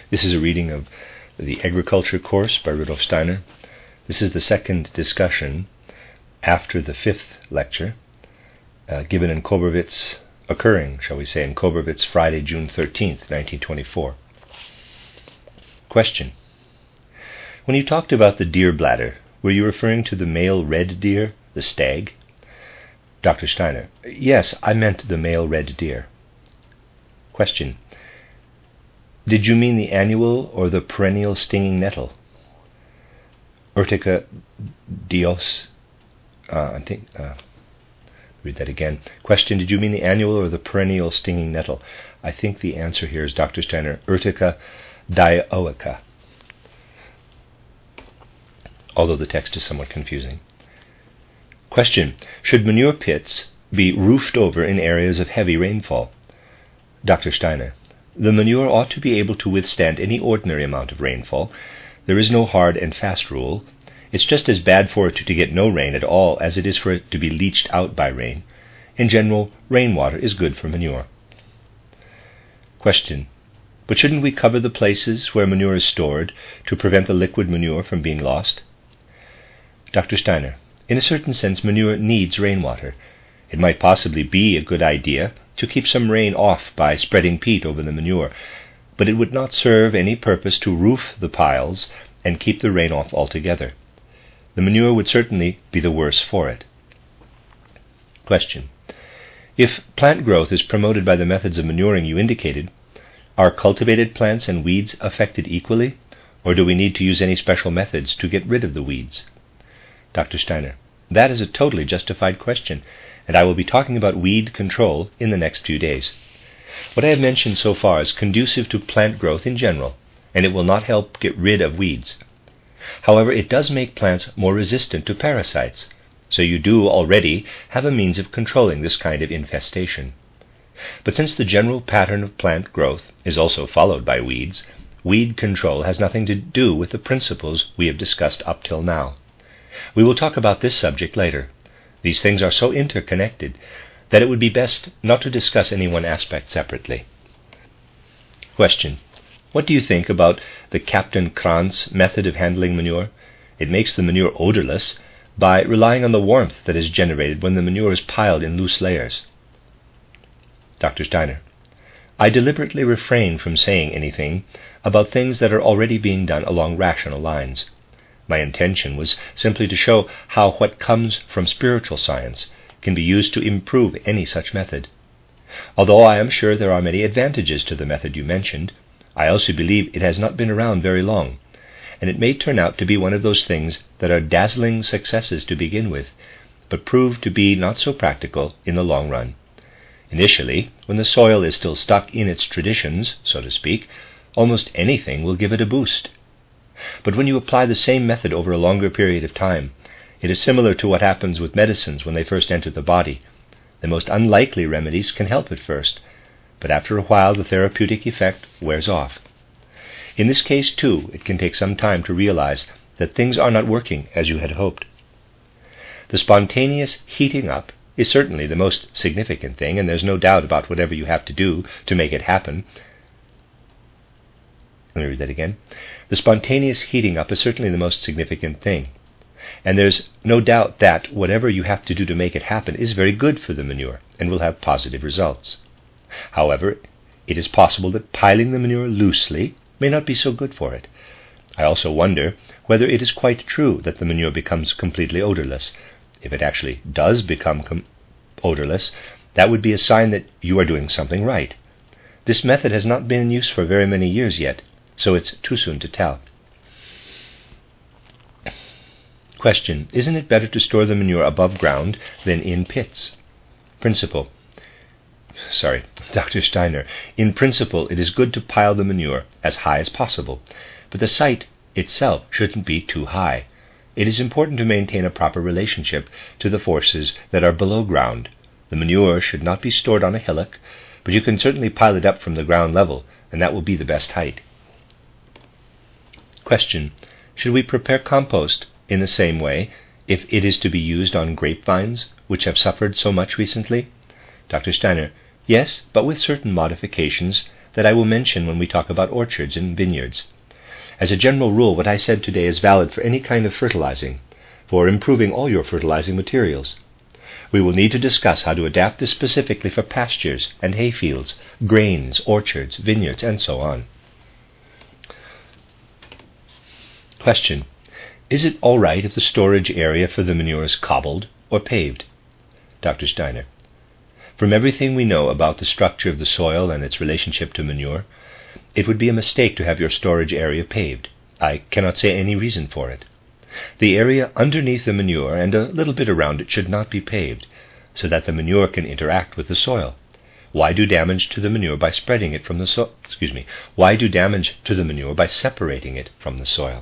This is a reading of the Agriculture course by Rudolf Steiner. This is the second discussion after the fifth lecture, given in Kobrovitz, occurring, shall we say, in Kobrovitz, Friday, June 13th, 1924. Question. When you talked about the deer bladder, were you referring to the male red deer, the stag? Dr. Steiner. Yes, I meant the male red deer. Question. Did you mean the annual or the perennial stinging nettle? Urtica dios. Read that again. Question. Did you mean the annual or the perennial stinging nettle? I think the answer here is, Dr. Steiner, Urtica dioica, although the text is somewhat confusing. Question. Should manure pits be roofed over in areas of heavy rainfall? Dr. Steiner. The manure ought to be able to withstand any ordinary amount of rainfall. There is no hard and fast rule. It's just as bad for it to get no rain at all as it is for it to be leached out by rain. In general, rainwater is good for manure. Question. But shouldn't we cover the places where manure is stored to prevent the liquid manure from being lost? Dr. Steiner. In a certain sense, manure needs rainwater. It might possibly be a good idea to keep some rain off by spreading peat over the manure, but it would not serve any purpose to roof the piles and keep the rain off altogether. The manure would certainly be the worse for it. Question. If plant growth is promoted by the methods of manuring you indicated, are cultivated plants and weeds affected equally, or do we need to use any special methods to get rid of the weeds? Dr. Steiner. That is a totally justified question, and I will be talking about weed control in the next few days. What I have mentioned so far is conducive to plant growth in general, and it will not help get rid of weeds. However, it does make plants more resistant to parasites, so you do already have a means of controlling this kind of infestation. But since the general pattern of plant growth is also followed by weeds, weed control has nothing to do with the principles we have discussed up till now. We will talk about this subject later. These things are so interconnected that it would be best not to discuss any one aspect separately. Question. What do you think about the Captain Krantz method of handling manure? It makes the manure odorless by relying on the warmth that is generated when the manure is piled in loose layers. Dr. Steiner. I deliberately refrain from saying anything about things that are already being done along rational lines. My intention was simply to show how what comes from spiritual science can be used to improve any such method. Although I am sure there are many advantages to the method you mentioned, I also believe it has not been around very long, and it may turn out to be one of those things that are dazzling successes to begin with, but prove to be not so practical in the long run. Initially, when the soil is still stuck in its traditions, so to speak, almost anything will give it a boost. But when you apply the same method over a longer period of time, it is similar to what happens with medicines when they first enter the body. The most unlikely remedies can help at first, but after a while the therapeutic effect wears off. In this case, too, it can take some time to realize that things are not working as you had hoped. The spontaneous heating up is certainly the most significant thing, and there's no doubt about whatever you have to do to make it happen. Let me read that again. The spontaneous heating up is certainly the most significant thing, and there's no doubt that whatever you have to do to make it happen is very good for the manure and will have positive results. However, it is possible that piling the manure loosely may not be so good for it. I also wonder whether it is quite true that the manure becomes completely odorless. If it actually does become odorless, that would be a sign that you are doing something right. This method has not been in use for very many years yet, so it's too soon to tell. Question. Isn't it better to store the manure above ground than in pits? Dr. Steiner. In principle, it is good to pile the manure as high as possible, but the site itself shouldn't be too high. It is important to maintain a proper relationship to the forces that are below ground. The manure should not be stored on a hillock, but you can certainly pile it up from the ground level, and that will be the best height. Question. Should we prepare compost in the same way if it is to be used on grapevines, which have suffered so much recently? Dr. Steiner. Yes, but with certain modifications that I will mention when we talk about orchards and vineyards. As a general rule, what I said today is valid for any kind of fertilizing, for improving all your fertilizing materials. We will need to discuss how to adapt this specifically for pastures and hayfields, grains, orchards, vineyards, and so on. Question: is it all right if the storage area for the manure is cobbled or paved? Dr. Steiner: from everything we know about the structure of the soil and its relationship to manure, it would be a mistake to have your storage area paved. I cannot say any reason for it. The area underneath the manure and a little bit around it should not be paved, so that the manure can interact with the soil. Why do damage to the manure by spreading it from the soil? Why do damage to the manure by separating it from the soil?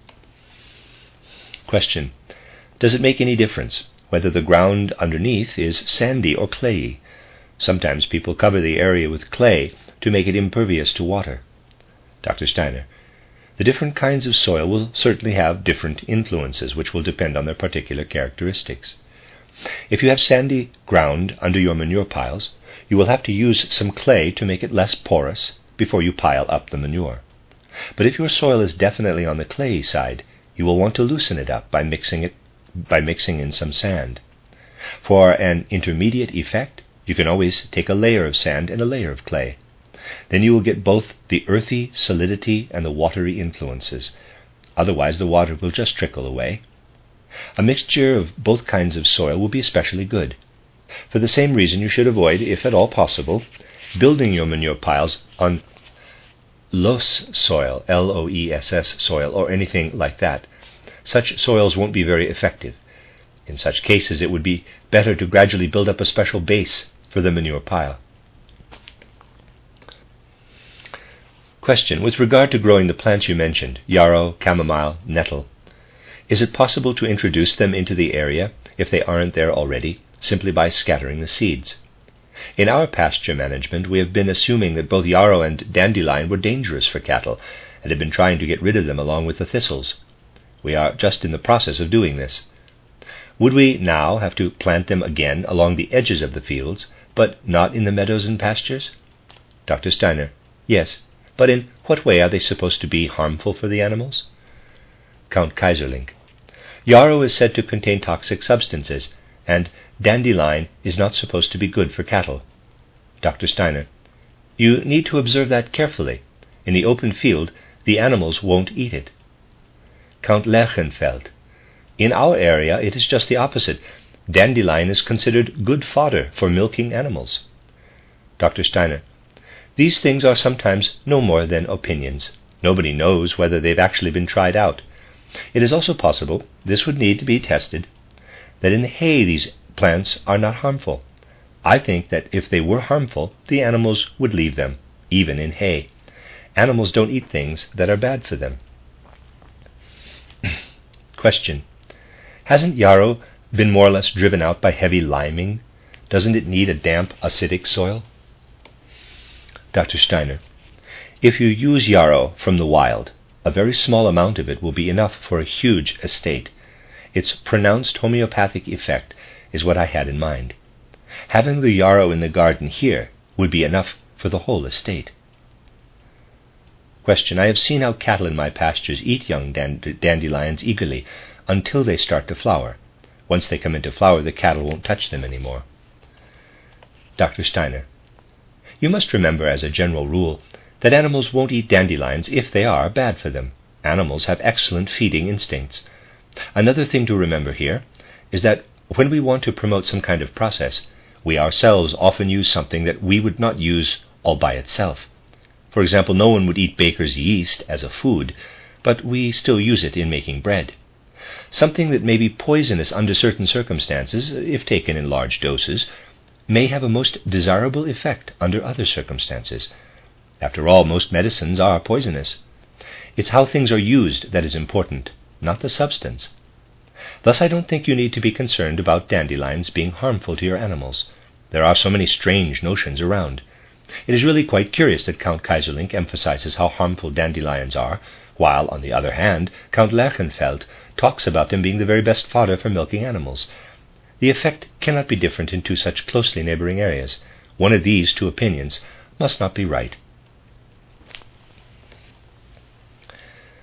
Question: does it make any difference whether the ground underneath is sandy or clayey? Sometimes people cover the area with clay to make it impervious to water. Dr. Steiner: the different kinds of soil will certainly have different influences, which will depend on their particular characteristics. If you have sandy ground under your manure piles, you will have to use some clay to make it less porous before you pile up the manure. But if your soil is definitely on the clayey side, you will want to loosen it up by mixing in some sand. For an intermediate effect, you can always take a layer of sand and a layer of clay. Then you will get both the earthy solidity and the watery influences. Otherwise the water will just trickle away. A mixture of both kinds of soil will be especially good. For the same reason, you should avoid, if at all possible, building your manure piles on loess soil, Loess soil, or anything like that. Such soils won't be very effective. In such cases, it would be better to gradually build up a special base for the manure pile. Question: with regard to growing the plants you mentioned, yarrow, chamomile, nettle, is it possible to introduce them into the area, if they aren't there already, simply by scattering the seeds? In our pasture management, we have been assuming that both yarrow and dandelion were dangerous for cattle, and have been trying to get rid of them along with the thistles. We are just in the process of doing this. Would we now have to plant them again along the edges of the fields, but not in the meadows and pastures? Dr. Steiner: yes, but in what way are they supposed to be harmful for the animals? Count Kaiserlink: yarrow is said to contain toxic substances, and dandelion is not supposed to be good for cattle. Dr. Steiner: you need to observe that carefully. In the open field, the animals won't eat it. Count Lerchenfeld: in our area, it is just the opposite. Dandelion is considered good fodder for milking animals. Dr. Steiner: these things are sometimes no more than opinions. Nobody knows whether they've actually been tried out. It is also possible, this would need to be tested, that in hay these plants are not harmful. I think that if they were harmful, the animals would leave them, even in hay. Animals don't eat things that are bad for them. Question: hasn't yarrow been more or less driven out by heavy liming? Doesn't it need a damp, acidic soil? Dr. Steiner: if you use yarrow from the wild, a very small amount of it will be enough for a huge estate. Its pronounced homeopathic effect is what I had in mind. Having the yarrow in the garden here would be enough for the whole estate. Question: I have seen how cattle in my pastures eat young dandelions eagerly until they start to flower. Once they come into flower, the cattle won't touch them anymore. Dr. Steiner: you must remember, as a general rule, that animals won't eat dandelions if they are bad for them. Animals have excellent feeding instincts. Another thing to remember here is that when we want to promote some kind of process, we ourselves often use something that we would not use all by itself. For example, no one would eat baker's yeast as a food, but we still use it in making bread. Something that may be poisonous under certain circumstances, if taken in large doses, may have a most desirable effect under other circumstances. After all, most medicines are poisonous. It's how things are used that is important, not the substance. Thus I don't think you need to be concerned about dandelions being harmful to your animals. There are so many strange notions around. It is really quite curious that Count Kaiserlink emphasizes how harmful dandelions are, while, on the other hand, Count Lerchenfeld talks about them being the very best fodder for milking animals. The effect cannot be different in two such closely neighboring areas. One of these two opinions must not be right.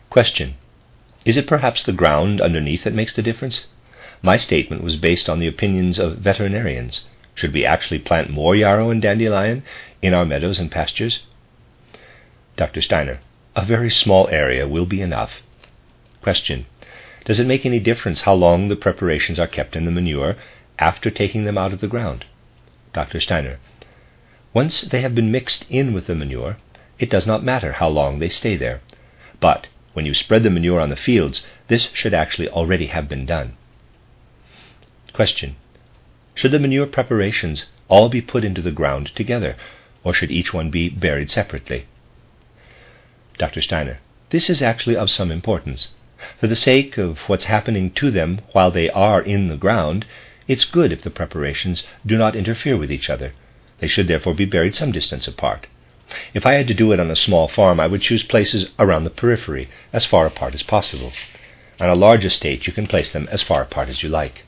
Question. Is it perhaps the ground underneath that makes the difference? My statement was based on the opinions of veterinarians. Should we actually plant more yarrow and dandelion in our meadows and pastures? Dr. Steiner. A very small area will be enough. Question. Does it make any difference how long the preparations are kept in the manure after taking them out of the ground? Dr. Steiner. Once they have been mixed in with the manure, it does not matter how long they stay there. But when you spread the manure on the fields, this should actually already have been done. Question. Should the manure preparations all be put into the ground together, or should each one be buried separately? Dr. Steiner. This is actually of some importance. For the sake of what's happening to them while they are in the ground, it's good if the preparations do not interfere with each other. They should therefore be buried some distance apart. If I had to do it on a small farm, I would choose places around the periphery, as far apart as possible. On a large estate, you can place them as far apart as you like.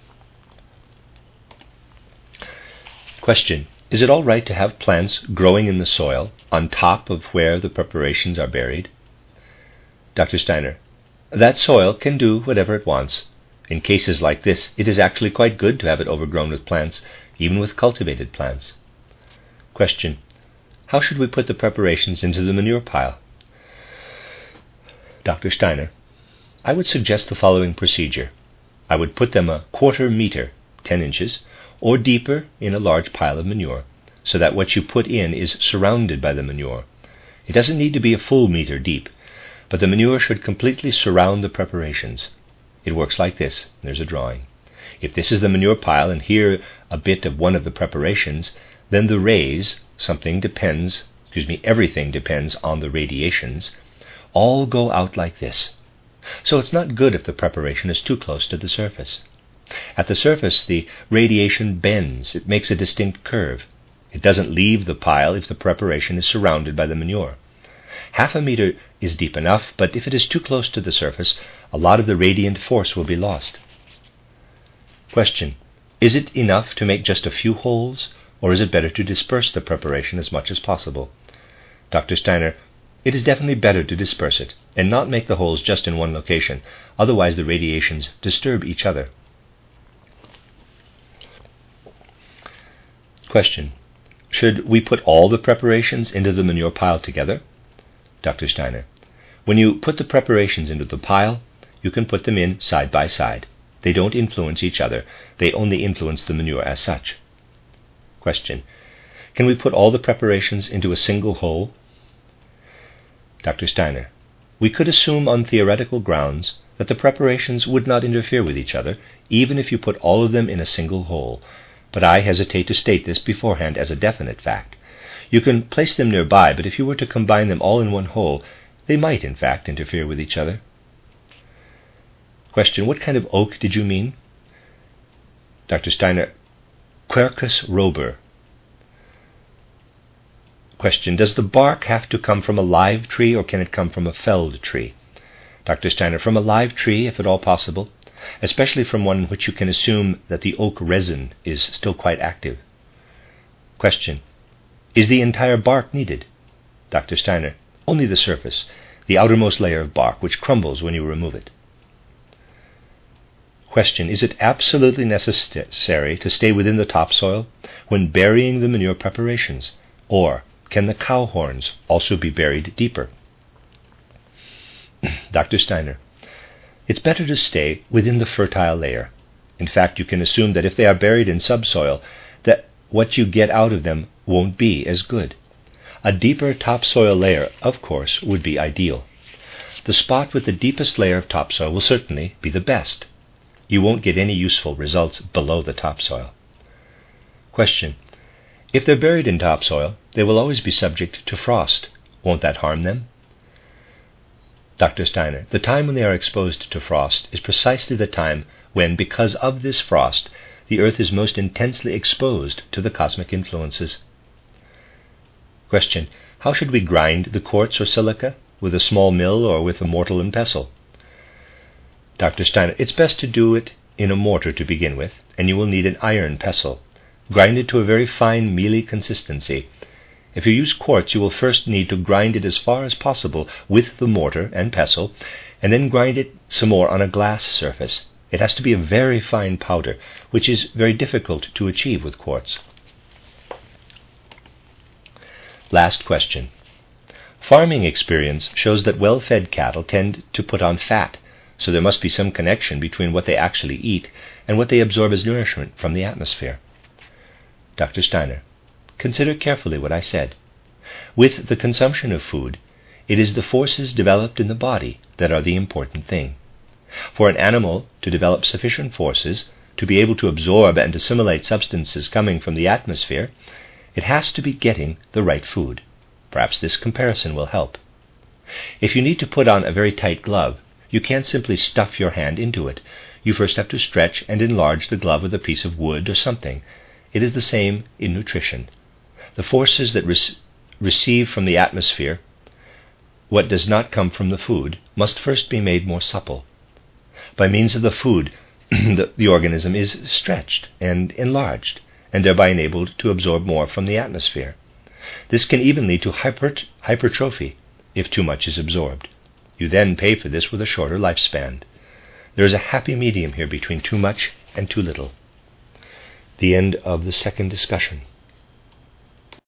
Question. Is it all right to have plants growing in the soil on top of where the preparations are buried? Dr. Steiner. That soil can do whatever it wants. In cases like this, it is actually quite good to have it overgrown with plants, even with cultivated plants. Question. How should we put the preparations into the manure pile? Dr. Steiner. I would suggest the following procedure. I would put them a 1/4 meter, 10 inches, or deeper in a large pile of manure, so that what you put in is surrounded by the manure. It doesn't need to be a full meter deep, but the manure should completely surround the preparations. It works like this. There's a drawing. If this is the manure pile and here a bit of one of the preparations, then the rays, everything depends on the radiations, all go out like this. So it's not good if the preparation is too close to the surface. At the surface, the radiation bends. It makes a distinct curve. It doesn't leave the pile if the preparation is surrounded by the manure. 1/2 meter is deep enough, but if it is too close to the surface, a lot of the radiant force will be lost. Question. Is it enough to make just a few holes, or is it better to disperse the preparation as much as possible? Dr. Steiner. It is definitely better to disperse it, and not make the holes just in one location. Otherwise the radiations disturb each other. Question. Should we put all the preparations into the manure pile together? Dr. Steiner. When you put the preparations into the pile, you can put them in side by side. They don't influence each other. They only influence the manure as such. Question. Can we put all the preparations into a single hole? Dr. Steiner. We could assume on theoretical grounds that the preparations would not interfere with each other, even if you put all of them in a single hole. But I hesitate to state this beforehand as a definite fact. You can place them nearby, but if you were to combine them all in one hole, they might, in fact, interfere with each other. Question. What kind of oak did you mean? Dr. Steiner. Quercus robur. Question. Does the bark have to come from a live tree, or can it come from a felled tree? Dr. Steiner. From a live tree, if at all possible, especially from one in which you can assume that the oak resin is still quite active. Question. Is the entire bark needed? Dr. Steiner. Only the surface, the outermost layer of bark, which crumbles when you remove it. Question. Is it absolutely necessary to stay within the topsoil when burying the manure preparations, or can the cow horns also be buried deeper? Dr. Steiner. It's better to stay within the fertile layer. In fact, you can assume that if they are buried in subsoil, that what you get out of them won't be as good. A deeper topsoil layer, of course, would be ideal. The spot with the deepest layer of topsoil will certainly be the best. You won't get any useful results below the topsoil. Question. If they're buried in topsoil, they will always be subject to frost. Won't that harm them? Dr. Steiner. The time when they are exposed to frost is precisely the time when, because of this frost, the earth is most intensely exposed to the cosmic influences. Question. How should we grind the quartz or silica? With a small mill or with a mortar and pestle? Dr. Steiner. It's best to do it in a mortar to begin with, and you will need an iron pestle. Grind it to a very fine mealy consistency. If you use quartz, you will first need to grind it as far as possible with the mortar and pestle, and then grind it some more on a glass surface. It has to be a very fine powder, which is very difficult to achieve with quartz. Last question. Farming experience shows that well-fed cattle tend to put on fat, so there must be some connection between what they actually eat and what they absorb as nourishment from the atmosphere. Dr. Steiner, consider carefully what I said. With the consumption of food, it is the forces developed in the body that are the important thing. For an animal to develop sufficient forces to be able to absorb and assimilate substances coming from the atmosphere, it has to be getting the right food. Perhaps this comparison will help. If you need to put on a very tight glove, you can't simply stuff your hand into it. You first have to stretch and enlarge the glove with a piece of wood or something. It is the same in nutrition. The forces that receive from the atmosphere what does not come from the food must first be made more supple. By means of the food, the organism is stretched and enlarged, and thereby enabled to absorb more from the atmosphere. This can even lead to hypertrophy if too much is absorbed. You then pay for this with a shorter lifespan. There is a happy medium here between too much and too little. The end of the second discussion.